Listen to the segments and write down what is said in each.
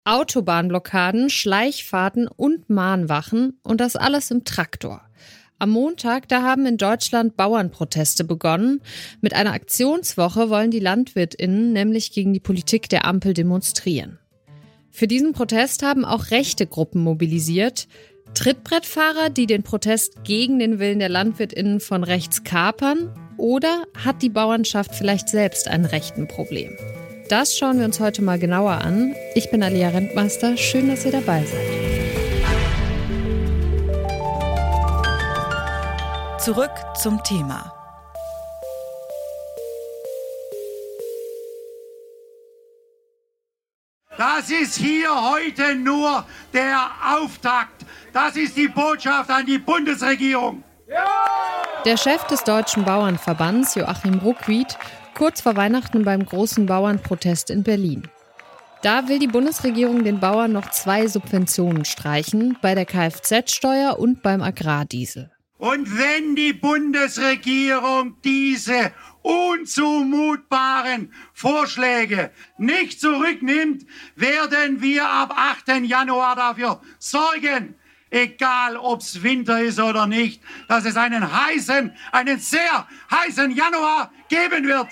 Autobahnblockaden, Schleichfahrten und Mahnwachen und das alles im Traktor. Am Montag, da haben in Deutschland Bauernproteste begonnen. Mit einer Aktionswoche wollen die LandwirtInnen nämlich gegen die Politik der Ampel demonstrieren. Für diesen Protest haben auch rechte Gruppen mobilisiert. Trittbrettfahrer, die den Protest gegen den Willen der LandwirtInnen von rechts kapern? Oder hat die Bauernschaft vielleicht selbst ein Rechtenproblem? Das schauen wir uns heute mal genauer an. Ich bin Alia Rentmeister. Schön, dass ihr dabei seid. Zurück zum Thema. Das ist hier heute nur der Auftakt. Das ist die Botschaft an die Bundesregierung. Der Chef des Deutschen Bauernverbands, Joachim Ruckwied, kurz vor Weihnachten beim großen Bauernprotest in Berlin. Da will die Bundesregierung den Bauern noch 2 Subventionen streichen, bei der Kfz-Steuer und beim Agrardiesel. Und wenn die Bundesregierung diese unzumutbaren Vorschläge nicht zurücknimmt, werden wir ab 8. Januar dafür sorgen, egal ob es Winter ist oder nicht, dass es einen sehr heißen Januar geben wird.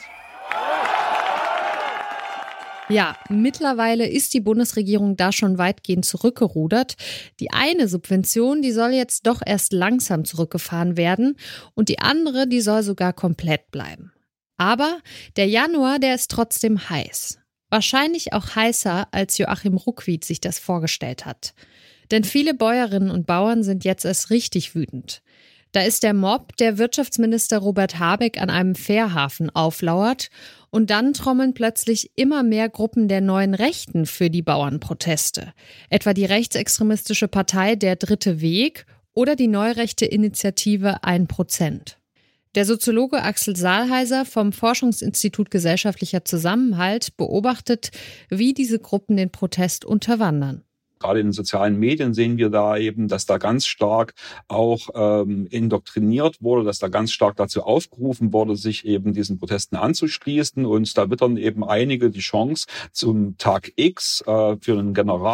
Ja, mittlerweile ist die Bundesregierung da schon weitgehend zurückgerudert. Die eine Subvention, die soll jetzt doch erst langsam zurückgefahren werden und die andere, die soll sogar komplett bleiben. Aber der Januar, der ist trotzdem heiß. Wahrscheinlich auch heißer, als Joachim Ruckwied sich das vorgestellt hat. Denn viele Bäuerinnen und Bauern sind jetzt erst richtig wütend. Da ist der Mob, der Wirtschaftsminister Robert Habeck an einem Fährhafen auflauert und dann trommeln plötzlich immer mehr Gruppen der neuen Rechten für die Bauernproteste. Etwa die rechtsextremistische Partei Der Dritte Weg oder die neurechte Initiative 1%. Der Soziologe Axel Sahlheiser vom Forschungsinstitut Gesellschaftlicher Zusammenhalt beobachtet, wie diese Gruppen den Protest unterwandern. Gerade in den sozialen Medien sehen wir da eben, dass da ganz stark auch indoktriniert wurde, dass da ganz stark dazu aufgerufen wurde, sich eben diesen Protesten anzuschließen. Und da wittern eben einige die Chance zum Tag X für einen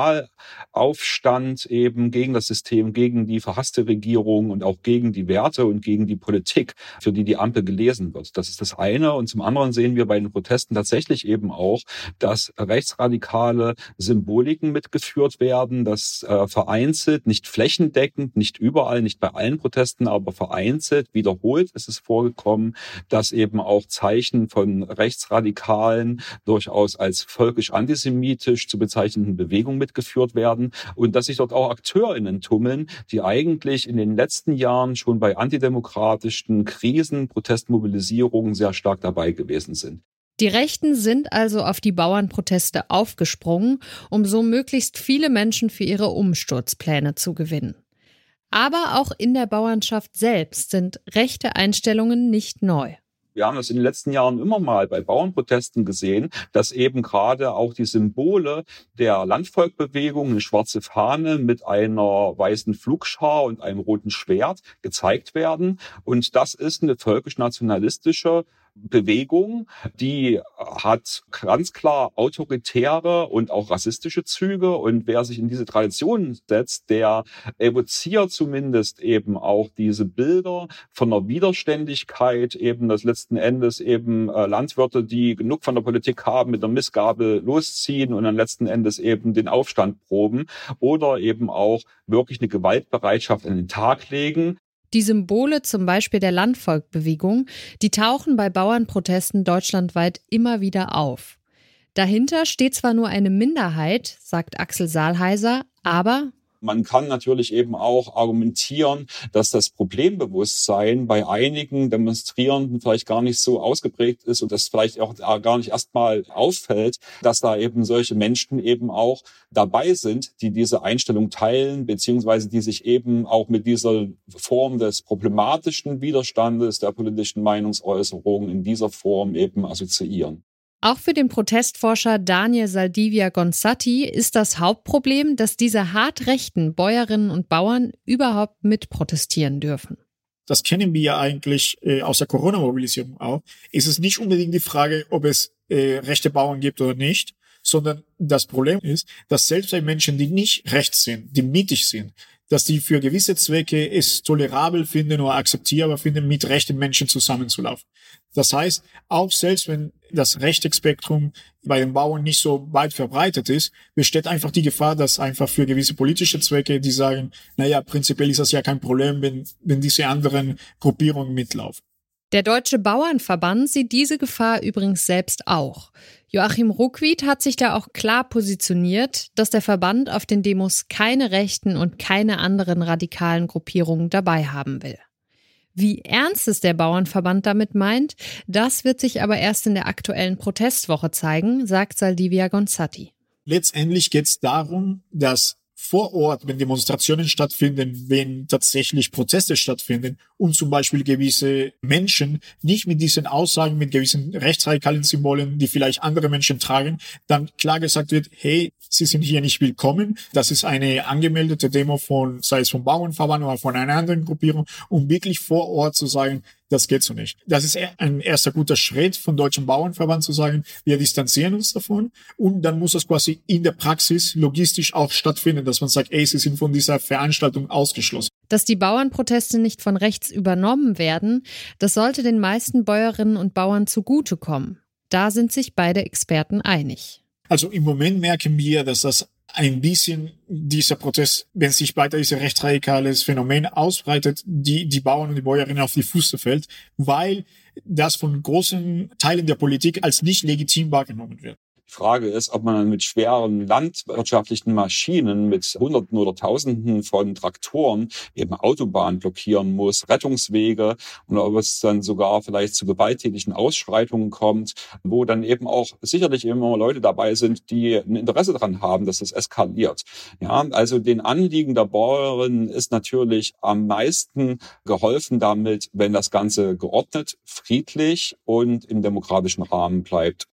Generalaufstand eben gegen das System, gegen die verhasste Regierung und auch gegen die Werte und gegen die Politik, für die die Ampel gelesen wird. Das ist das eine. Und zum anderen sehen wir bei den Protesten tatsächlich eben auch, dass rechtsradikale Symboliken mitgeführt werden, dass vereinzelt, nicht flächendeckend, nicht überall, nicht bei allen Protesten, aber vereinzelt, wiederholt ist es vorgekommen, dass eben auch Zeichen von Rechtsradikalen durchaus als völkisch-antisemitisch zu bezeichnenden Bewegungen mitgeführt werden und dass sich dort auch AkteurInnen tummeln, die eigentlich in den letzten Jahren schon bei antidemokratischen Krisen, Protestmobilisierungen sehr stark dabei gewesen sind. Die Rechten sind also auf die Bauernproteste aufgesprungen, um so möglichst viele Menschen für ihre Umsturzpläne zu gewinnen. Aber auch in der Bauernschaft selbst sind rechte Einstellungen nicht neu. Wir haben das in den letzten Jahren immer mal bei Bauernprotesten gesehen, dass eben gerade auch die Symbole der Landvolkbewegung, eine schwarze Fahne mit einer weißen Pflugschar und einem roten Schwert gezeigt werden. Und das ist eine völkisch-nationalistische Bewegung, die hat ganz klar autoritäre und auch rassistische Züge. Und wer sich in diese Tradition setzt, der evoziert zumindest eben auch diese Bilder von einer Widerständigkeit, eben das letzten Endes eben Landwirte, die genug von der Politik haben, mit der Mistgabel losziehen und dann letzten Endes eben den Aufstand proben oder eben auch wirklich eine Gewaltbereitschaft an den Tag legen. Die Symbole zum Beispiel der Landvolkbewegung, die tauchen bei Bauernprotesten deutschlandweit immer wieder auf. Dahinter steht zwar nur eine Minderheit, sagt Axel Sahlheiser, aber man kann natürlich eben auch argumentieren, dass das Problembewusstsein bei einigen Demonstrierenden vielleicht gar nicht so ausgeprägt ist und das vielleicht auch gar nicht erstmal auffällt, dass da eben solche Menschen eben auch dabei sind, die diese Einstellung teilen, beziehungsweise die sich eben auch mit dieser Form des problematischen Widerstandes der politischen Meinungsäußerung in dieser Form eben assoziieren. Auch für den Protestforscher Daniel Saldivia-Gonzatti ist das Hauptproblem, dass diese hart rechten Bäuerinnen und Bauern überhaupt mitprotestieren dürfen. Das kennen wir ja eigentlich aus der Corona-Mobilisierung auch. Es ist nicht unbedingt die Frage, ob es rechte Bauern gibt oder nicht, sondern das Problem ist, dass selbst bei Menschen, die nicht rechts sind, die mittig sind, dass die für gewisse Zwecke es tolerabel finden oder akzeptierbar finden, mit rechten Menschen zusammenzulaufen. Das heißt, auch selbst wenn das rechte Spektrum bei den Bauern nicht so weit verbreitet ist, besteht einfach die Gefahr, dass einfach für gewisse politische Zwecke, die sagen, naja, prinzipiell ist das ja kein Problem, wenn diese anderen Gruppierungen mitlaufen. Der Deutsche Bauernverband sieht diese Gefahr übrigens selbst auch. Joachim Ruckwied hat sich da auch klar positioniert, dass der Verband auf den Demos keine rechten und keine anderen radikalen Gruppierungen dabei haben will. Wie ernst es der Bauernverband damit meint, das wird sich aber erst in der aktuellen Protestwoche zeigen, sagt Saldivia Gonzatti. Letztendlich geht es darum, dass vor Ort, wenn Demonstrationen stattfinden, wenn tatsächlich Proteste stattfinden und zum Beispiel gewisse Menschen nicht mit diesen Aussagen, mit gewissen rechtsradikalen Symbolen, die vielleicht andere Menschen tragen, dann klar gesagt wird, hey, Sie sind hier nicht willkommen. Das ist eine angemeldete Demo sei es vom Bauernverband oder von einer anderen Gruppierung, um wirklich vor Ort zu sagen, das geht so nicht. Das ist ein erster guter Schritt vom Deutschen Bauernverband zu sagen, wir distanzieren uns davon. Und dann muss das quasi in der Praxis logistisch auch stattfinden, dass man sagt, ey, Sie sind von dieser Veranstaltung ausgeschlossen. Dass die Bauernproteste nicht von rechts übernommen werden, das sollte den meisten Bäuerinnen und Bauern zugutekommen. Da sind sich beide Experten einig. Also im Moment merken wir, dass das ein bisschen dieser Protest, wenn sich weiter dieses rechtsradikales Phänomen ausbreitet, die Bauern und die Bäuerinnen auf die Füße fällt, weil das von großen Teilen der Politik als nicht legitim wahrgenommen wird. Die Frage ist, ob man mit schweren landwirtschaftlichen Maschinen, mit Hunderten oder Tausenden von Traktoren eben Autobahnen blockieren muss, Rettungswege, und ob es dann sogar vielleicht zu gewalttätigen Ausschreitungen kommt, wo dann eben auch sicherlich immer Leute dabei sind, die ein Interesse daran haben, dass das eskaliert. Ja, also den Anliegen der Bäuerinnen ist natürlich am meisten geholfen damit, wenn das Ganze geordnet, friedlich und im demokratischen Rahmen bleibt.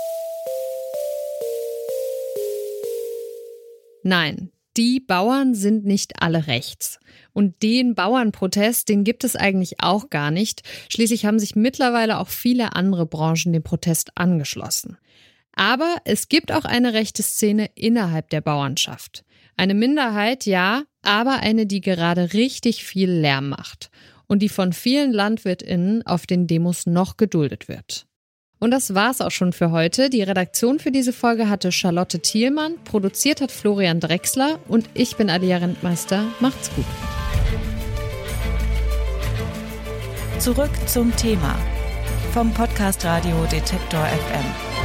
Nein, die Bauern sind nicht alle rechts. Und den Bauernprotest, den gibt es eigentlich auch gar nicht. Schließlich haben sich mittlerweile auch viele andere Branchen dem Protest angeschlossen. Aber es gibt auch eine rechte Szene innerhalb der Bauernschaft. Eine Minderheit, ja, aber eine, die gerade richtig viel Lärm macht. Und die von vielen LandwirtInnen auf den Demos noch geduldet wird. Und das war's auch schon für heute. Die Redaktion für diese Folge hatte Charlotte Thielmann, produziert hat Florian Drechsler und ich bin Alia Rentmeister. Macht's gut. Zurück zum Thema vom Podcast Radio Detektor FM.